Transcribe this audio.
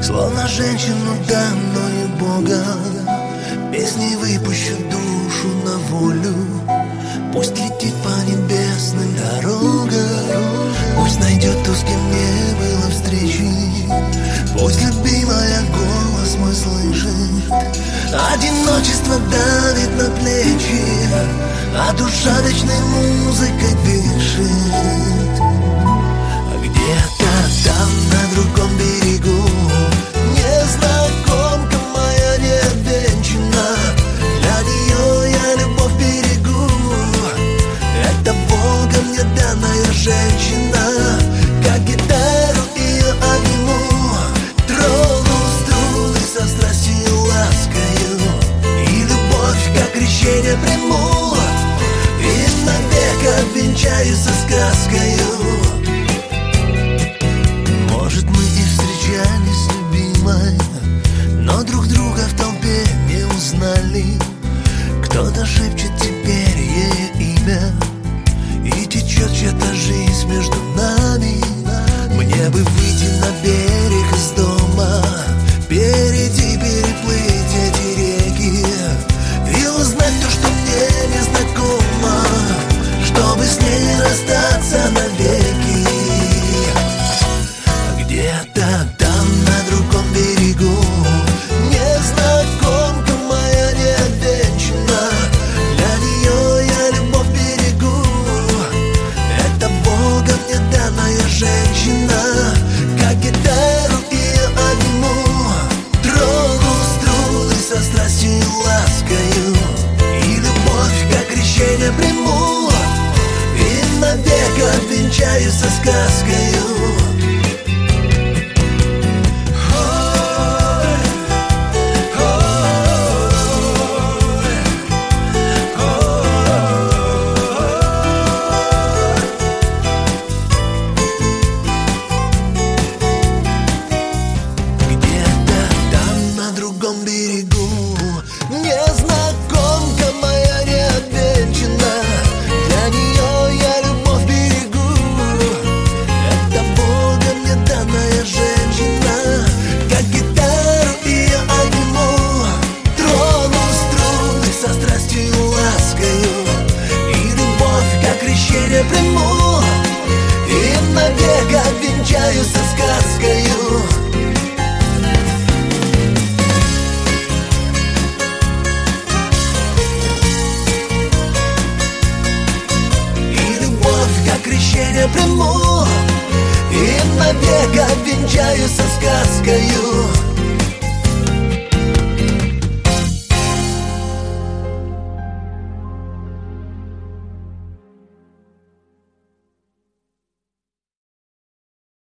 Словно женщину, данную Бога, песней выпущу душу на волю. Пусть летит по небесным дорогам, пусть найдет ту, с кем не было встречи. Пусть любимая голос мой слышит, одиночество давит на плечи, а душа вечной музыкой дышит. Где-то там, на другом берегу, незнакомка моя невенчана. Для нее я любовь берегу. Это Богом мне данная женщина. Как гитару ее обниму, трону струны со страстью и ласкою, и любовь, как крещение, приму, и навек обвенчаюсь со сказкою. Может, мы и встречались, любимой, но друг друга в толпе не узнали. Кто-то шепчет теперь ей имя, и течет чья-то жизнь между нами. Мне бы выйти на берег из дома, перейти, переплыть эти реки и узнать то, что мне незнакомо, чтобы с ней расстаться навеки. Где-то там, на другом берегу, незнакомка моя невенчана. Для нее я любовь берегу. Это Богом мне данная женщина. Как гитару ее обниму, трону струны со страстью и ласкою, и любовь, как крещение, приму, и навек обвенчаюсь со сказкою. Берегу, незнакомка моя невенчана. Для нее я любовь берегу. Это Богом мне данная женщина. Как гитару ее обниму, трону струны со страстью и ласкою, и любовь, как крещение, приму, и навек обвенчаюсь со сказкою. Крещение приму, и навек обвенчаюсь со сказкою.